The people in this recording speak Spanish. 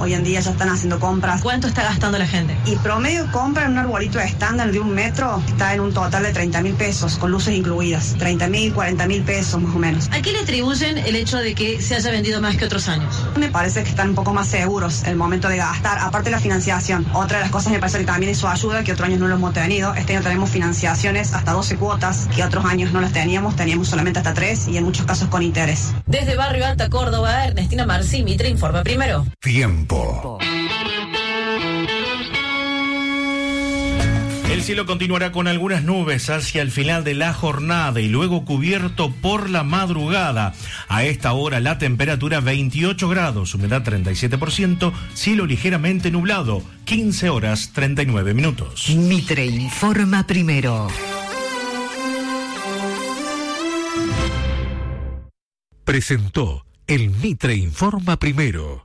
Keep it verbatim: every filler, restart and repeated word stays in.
hoy en día ya están haciendo compras. ¿Cuánto está gastando la gente? Y promedio compra en un arbolito estándar de un metro está en un total de treinta mil pesos, con luces incluidas. treinta mil, cuarenta mil pesos más o menos. ¿A qué le atribuyen el hecho de que se haya vendido más que otros años? Me parece que están un poco más seguros el momento de gastar, aparte de la financiación. Otra de las cosas me parece que también eso ayuda, que otros años no lo hemos tenido. Este año tenemos financiaciones hasta doce cuotas, que otros años no las teníamos, teníamos solamente hasta tres y en muchos casos con interés. Desde Barrio Alta, Córdoba, Ernestina Marcí, Mitre informa primero. Tiempo. El cielo continuará con algunas nubes hacia el final de la jornada y luego cubierto por la madrugada. A esta hora la temperatura veintiocho grados, humedad treinta y siete por ciento, cielo ligeramente nublado, quince horas treinta y nueve minutos. Mitre informa primero. Presentó el Mitre informa primero.